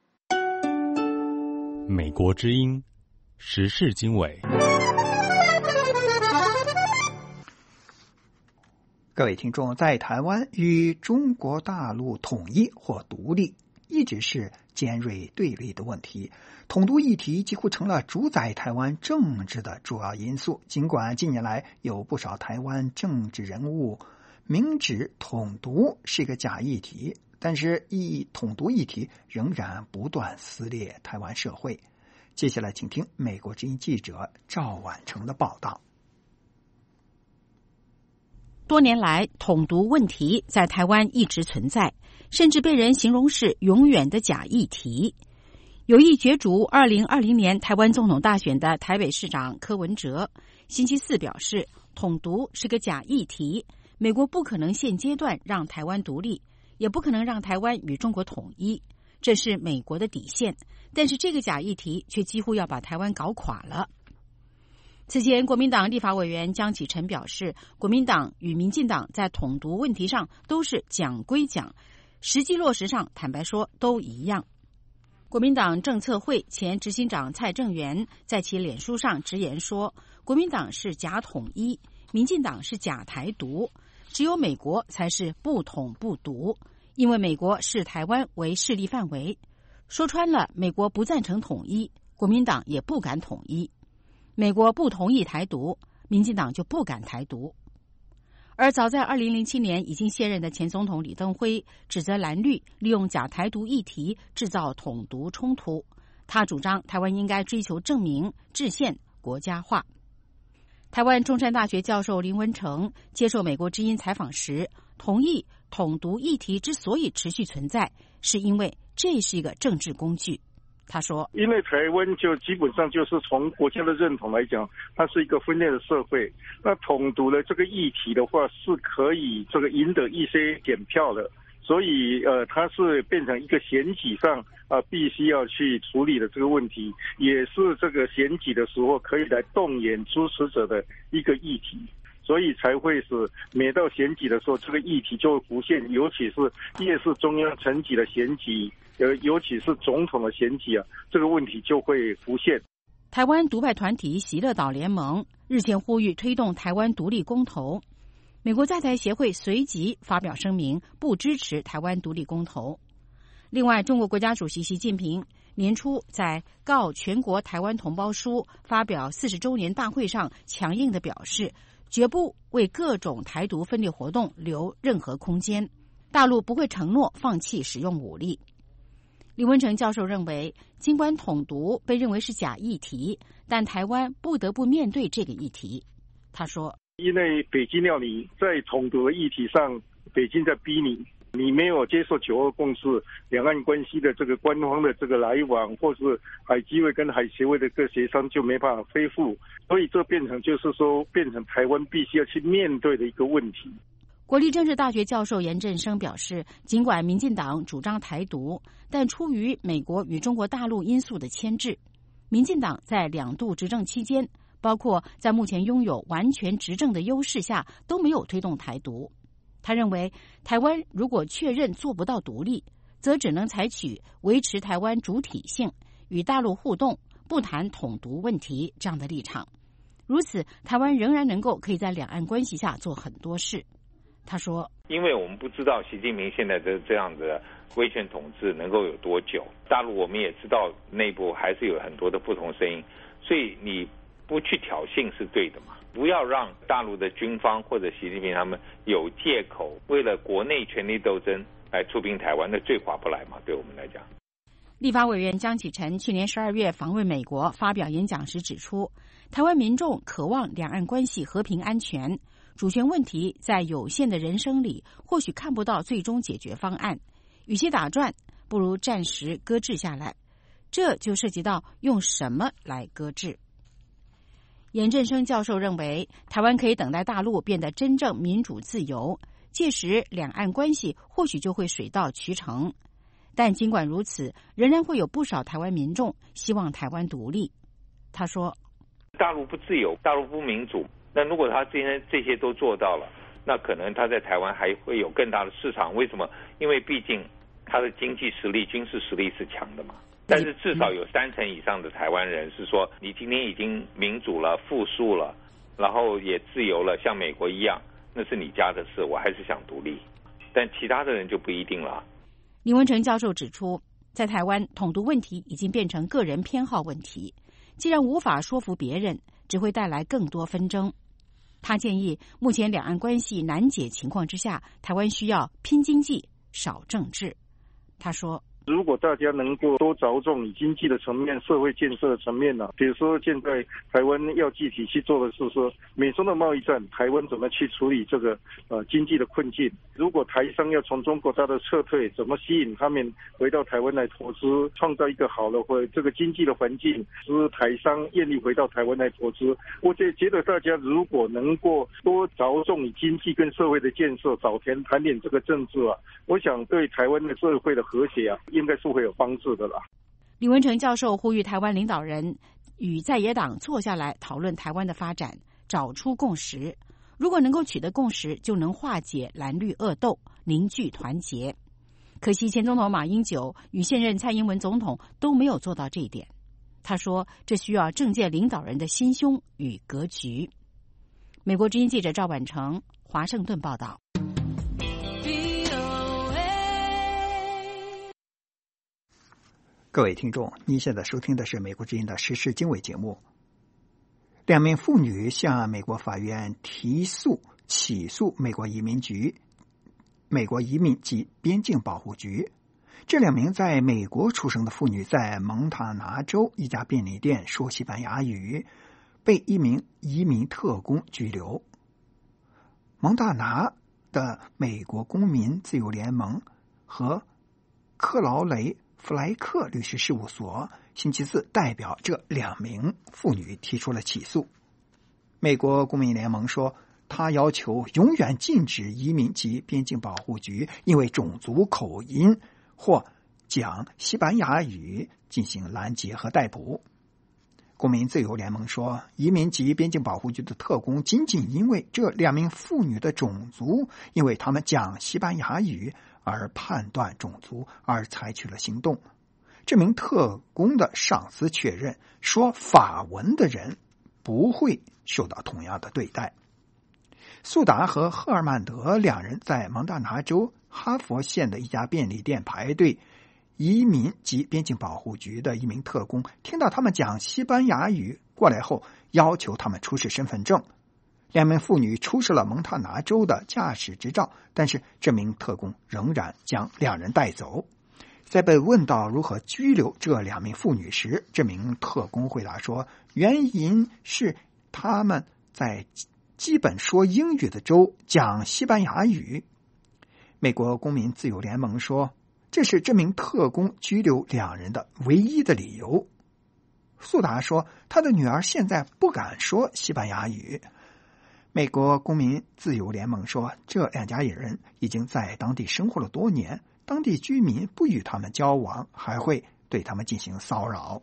美国之音时事经纬。 各位听众，在台湾与中国大陆统一或独立一直是尖锐对立的问题，统独议题几乎成了主宰台湾政治的主要因素。尽管近年来有不少台湾政治人物明指统独是个假议题，但是以统独议题仍然不断撕裂台湾社会。接下来请听美国之音记者赵婉成的报道。 多年来，统独问题在台湾一直存在，甚至被人形容是永远的假议题。有意角逐二零二零年台湾总统大选的台北市长柯文哲星期四表示，统独是个假议题，美国不可能现阶段让台湾独立，也不可能让台湾与中国统一，这是美国的底线。但是这个假议题却几乎要把台湾搞垮了。此前，国民党立法委员江启臣表示，国民党与民进党在统独问题上都是讲归讲，实际落实上坦白说都一样。国民党政策会前执行长蔡正元在其脸书上直言说，国民党是假统一，民进党是假台独，只有美国才是不统不独，因为美国视台湾为势力范围。说穿了，美国不赞成统一，国民党也不敢统一。美国不同意台独，民进党就不敢台独。而早在二零零七年已经卸任的前总统李登辉指责蓝绿利用假台独议题制造统独冲突，他主张台湾应该追求正名、制宪、国家化。台湾中山大学教授林文成接受美国之音采访时，同意统独议题之所以持续存在，是因为这是一个政治工具。他说， 因为台湾就基本上就是从国家的认同来讲，它是一个分裂的社会，那统独的这个议题的话是可以这个赢得一些选票的，所以呃它是变成一个选举上啊、呃、必须要去处理的这个问题，也是这个选举的时候可以来动员支持者的一个议题，所以才会是每到选举的时候，这个议题就会浮现，尤其是越是中央层级的选举，呃，尤其是总统的选举啊，这个问题就会浮现。 台湾独派团体喜乐岛联盟日前呼吁推动台湾独立公投，美国在台协会随即发表声明，不支持台湾独立公投。另外，中国国家主席习近平年初在告全国台湾同胞书发表四十周年大会上强硬地表示，绝不为各种台独分裂活动留任何空间，大陆不会承诺放弃使用武力。李文成教授认为，尽管统独被认为是假议题，但台湾不得不面对这个议题。他说， 因为北京要你在统独的议题上，北京在逼你，你没有接受九二共识，两岸关系的这个官方的这个来往，或是海基会跟海协会的各协商就没办法恢复，所以这变成就是说变成台湾必须要去面对的一个问题。 国立政治大学教授严振声表示，尽管民进党主张台独，但出于美国与中国大陆因素的牵制，民进党在两度执政期间，包括在目前拥有完全执政的优势下，都没有推动台独。他认为，台湾如果确认做不到独立，则只能采取维持台湾主体性、与大陆互动、不谈统独问题这样的立场。如此，台湾仍然能够可以在两岸关系下做很多事。他说， 因为我们不知道习近平现在的这样的威权统治能够有多久，大陆我们也知道内部还是有很多的不同声音，所以你不去挑衅是对的嘛，不要让大陆的军方或者习近平他们有借口为了国内权力斗争来出兵台湾，那最划不来嘛，对我们来讲。 立法委员江启臣去年十二月访问美国，发表演讲时指出，台湾民众渴望两岸关系和平安全，主权问题在有限的人生里或许看不到最终解决方案，与其打转，不如暂时搁置下来。这就涉及到用什么来搁置。严振声教授认为，台湾可以等待大陆变得真正民主自由，届时两岸关系或许就会水到渠成。但尽管如此，仍然会有不少台湾民众希望台湾独立。他说， 大陆不自由，大陆不民主，那如果他今天这些都做到了，那可能他在台湾还会有更大的市场。为什么？因为毕竟他的经济实力、军事实力是强的嘛。但是至少有三成以上的台湾人是说，你今天已经民主了、富庶了，然后也自由了，像美国一样，那是你家的事，我还是想独立。但其他的人就不一定了。 林文成教授指出，在台湾统独问题已经变成个人偏好问题，既然无法说服别人，只会带来更多纷争。他建议，目前两岸关系难解情况之下，台湾需要拼经济、少政治。他说， 如果大家能够多着重以经济的层面、社会建设的层面呢、啊，比如说现在台湾要具体去做的是说，美中的贸易战，台湾怎么去处理这个呃经济的困境？如果台商要从中国大陆撤退，怎么吸引他们回到台湾来投资，创造一个好的或这个经济的环境，使台商愿意回到台湾来投资？我觉觉得大家如果能够多着重以经济跟社会的建设，少谈谈点这个政治啊，我想对台湾的社会的和谐啊，应该是会有帮助的啦。 李文成教授呼吁台湾领导人与在野党坐下来讨论台湾的发展，找出共识。如果能够取得共识，就能化解蓝绿恶斗，凝聚团结。可惜前总统马英九与现任蔡英文总统都没有做到这一点。他说，这需要政界领导人的心胸与格局。美国之音记者赵婉成，华盛顿报道。 各位听众，您现在收听的是美国之音的时事经纬节目。两名妇女向美国法院提诉起诉美国移民局、美国移民及边境保护局。这两名在美国出生的妇女在蒙塔拿州一家便利店说西班牙语，被一名移民特工拘留。蒙大拿的美国公民自由联盟和克劳雷弗莱克律师事务所星期四代表这两名妇女提出了起诉。美国公民联盟说，他要求永远禁止移民及边境保护局因为种族口音或讲西班牙语进行拦截和逮捕。公民自由联盟说，移民及边境保护局的特工仅仅因为这两名妇女的种族，因为他们讲西班牙语而判断种族而采取了行动。这名特工的上司确认说，法文的人不会受到同样的对待。苏达和赫尔曼德两人在蒙大拿州哈佛县的一家便利店排队，移民及边境保护局的一名特工听到他们讲西班牙语过来后，要求他们出示身份证。两名妇女出示了蒙大拿州的驾驶执照，但是这名特工仍然将两人带走。在被问到如何拘留这两名妇女时，这名特工回答说，原因是他们在基本说英语的州讲西班牙语。美国公民自由联盟说，这是这名特工拘留两人的唯一的理由。苏达说，他的女儿现在不敢说西班牙语。美国公民自由联盟说，这两家人已经在当地生活了多年，当地居民不与他们交往，还会对他们进行骚扰。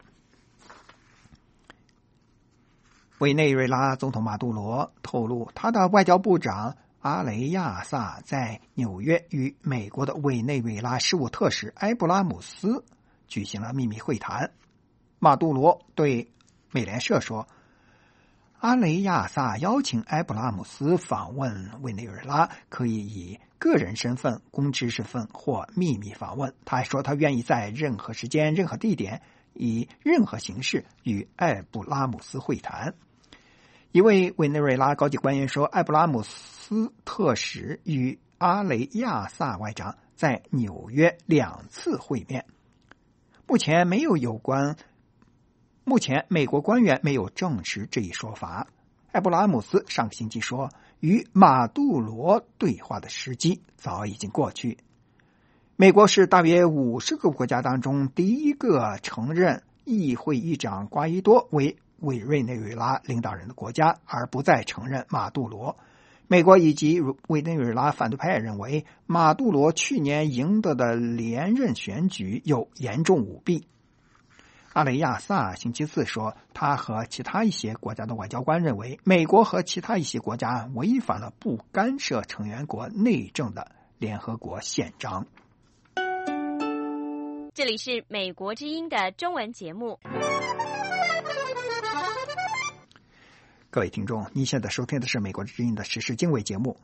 委内瑞拉总统马杜罗透露，他的外交部长阿雷亚萨在纽约与美国的委内瑞拉事务特使埃布拉姆斯举行了秘密会谈。马杜罗对美联社说，阿雷亚萨邀请埃布拉姆斯访问委内瑞拉，可以以个人身份、公职身份或秘密访问。他还说，他愿意在任何时间、任何地点，以任何形式与埃布拉姆斯会谈。一位委内瑞拉高级官员说，埃布拉姆斯特使与阿雷亚萨外长在纽约两次会面。目前没有有关目前美国官员没有证实这一说法。埃布拉姆斯上个星期说，与马杜罗对话的时机早已经过去。美国是大约五十个国家当中第一个承认议会议长瓜伊多为委内瑞拉领导人的国家，而不再承认马杜罗。美国以及委内瑞拉反对派认为，马杜罗去年赢得的连任选举有严重舞弊。阿雷亚萨星期四说，他和其他一些国家的外交官认为，美国和其他一些国家违反了不干涉成员国内政的联合国宪章。 这里是美国之音的中文节目。 各位听众，您现在收听的是美国之音的时事经纬节目。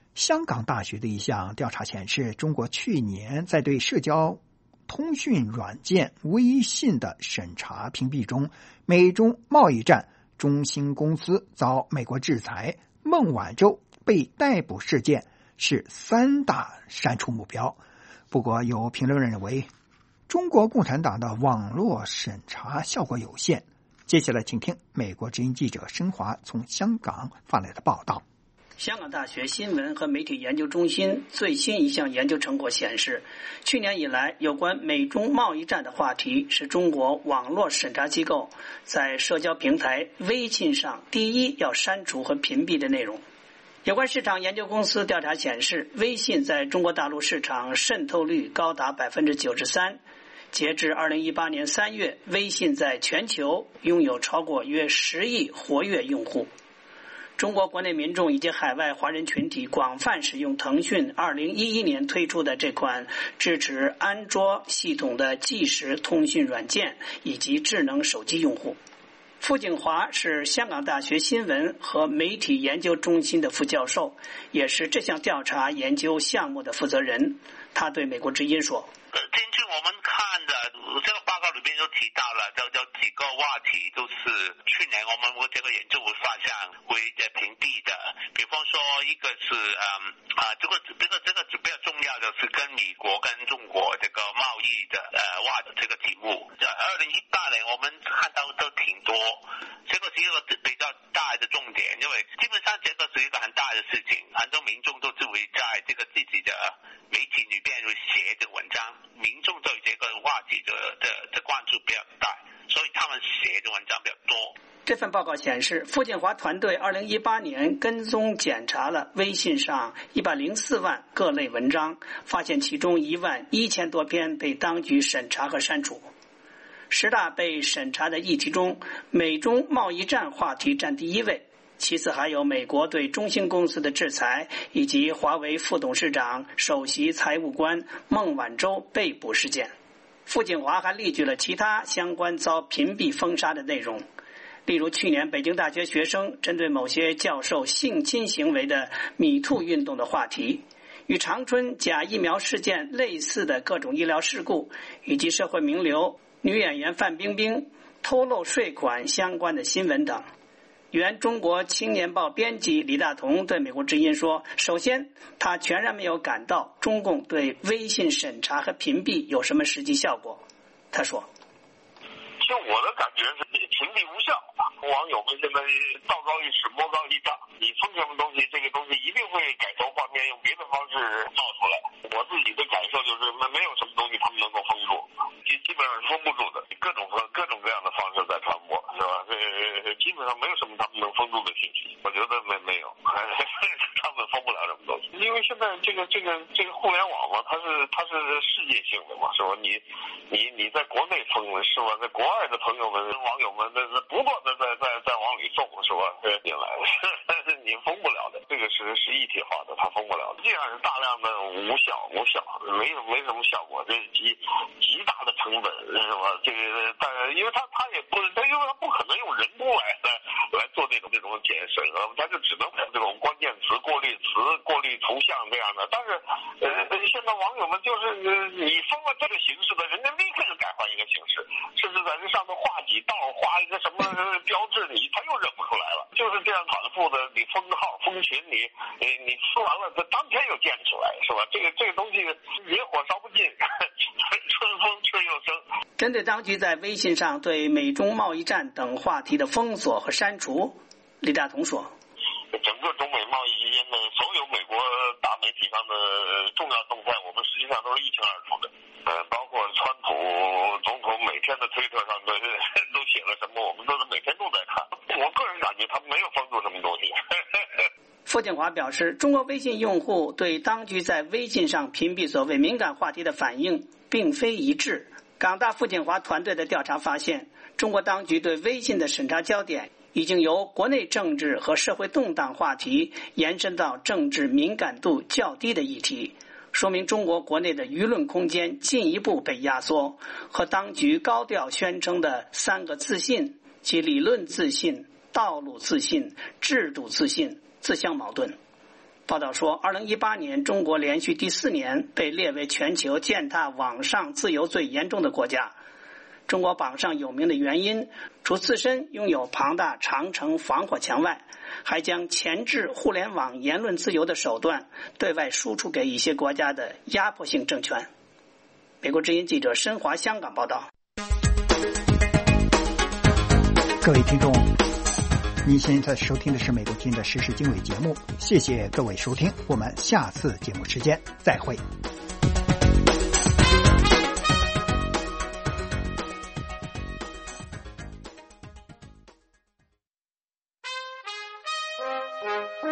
香港大学的一项调查显示，中国去年在对社交通讯软件微信的审查屏蔽中，美中贸易战中兴公司遭美国制裁，孟晚舟被逮捕事件是三大删除目标。不过有评论认为，中国共产党的网络审查效果有限。接下来请听美国之音记者申华从香港发来的报道。 香港大学新闻和媒体研究中心最新一项研究成果显示，去年以来有关美中贸易战的话题是中国网络审查机构在社交平台微信上第一要删除和屏蔽的内容。有关市场研究公司调查显示，微信在中国大陆市场渗透率高达 百分之九十三，截至二零一八年三月，微信在全球拥有超过约十亿活跃用户。中国国内民众以及海外华人群体广泛使用腾讯二零一一年推出的这款支持安卓系统的即时通讯软件以及智能手机用户。傅景华是香港大学新闻和媒体研究中心的副教授，也是这项调查研究项目的负责人。他对美国之音说， 根据我们看的这个报告里边就提到了有有几个话题，就是去年我们这个研究发现会屏蔽的，比方说一个是嗯啊这个这个这个比较重要的是跟美国跟中国这个贸易的呃话这个题目。二零一八年我们看到都挺多，这个是一个比较大的重点，因为基本上这个是一个很大的事情，很多民众都是会在这个自己的媒体里边会写这个文章，民众对这个话题的的的关注比较大，所以他们写的文章比较多。 这份报告显示，傅建华团队二零一八年跟踪检查了微信上一百零四万各类文章，发现其中一万一千多篇被当局审查和删除。十大被审查的议题中，美中贸易战话题占第一位，其次还有美国对中兴公司的制裁，以及华为副董事长、首席财务官孟晚舟被捕事件。傅景华还列举了其他相关遭屏蔽封杀的内容，例如去年北京大学学生针对某些教授性侵行为的米兔运动的话题，与长春假疫苗事件类似的各种医疗事故，以及社会名流女演员范冰冰偷漏税款相关的新闻等。原中国青年报编辑李大同对美国之音说，首先他全然没有感到中共对微信审查和屏蔽有什么实际效果。他说， 就我的感觉是屏蔽无效，网友们现在道高一尺魔高一丈，你封什么东西，这个东西一定会改头换面，用别的方式冒出来。我自己的感受就是没有什么东西他们能够封住，基基本上是封不住的，各种各种各样的方式在传播，是吧？呃，基本上没有什么他们能封住的信息，我觉得没没有，他们封不了什么东西，因为现在这个这个这个互联网嘛，它是它是世界性的嘛，是吧？你你你在国内封是吧？在国外的朋友们、网友们，那是不断的在在在往里送，是吧？进来，你封不了的，这个是是一体化的，它封不了的。这样是大量的无效，无效，没没什么效果，这极极大的成本，是吧？这个但因为他他也不，他因为他不可能用人工来来来做这种这种检审核，他就只能这种关键词、过滤词、过滤图像这样的。但是呃，现在网友们就是你封了这个形式的，人家立刻就改换一个形式，甚至在这上头画几道、画一个什么标志，你他又认不出来了。就是这样反复的，你封号、封群，你你你封完了，他当天又建出来，是吧？这个这个东西野火烧不尽，春风吹又生。 针对当局在微信上对美中贸易战等话题的封锁和删除，李大同说， 整个中美贸易之间的所有美国大媒体上的重要动态，我们实际上都是一清二楚的。呃，包括川普总统每天的推特上都都写了什么，我们都是每天都在看。我个人感觉他没有封住什么东西。 傅建华表示，中国微信用户对当局在微信上屏蔽所谓敏感话题的反应并非一致。港大傅建华团队的调查发现，中国当局对微信的审查焦点已经由国内政治和社会动荡话题延伸到政治敏感度较低的议题，说明中国国内的舆论空间进一步被压缩，和当局高调宣称的三个自信，即理论自信、道路自信、制度自信自相矛盾。 报道说，二零一八年中国连续第四年被列为全球践踏网上自由最严重的国家。中国榜上有名的原因，除自身拥有庞大长城防火墙外，还将钳制互联网言论自由的手段对外输出给一些国家的压迫性政权。美国之音记者申华香港报道。 各位听众，您现在收听的是美国之音的时事经纬节目，谢谢各位收听，我们下次节目时间再会。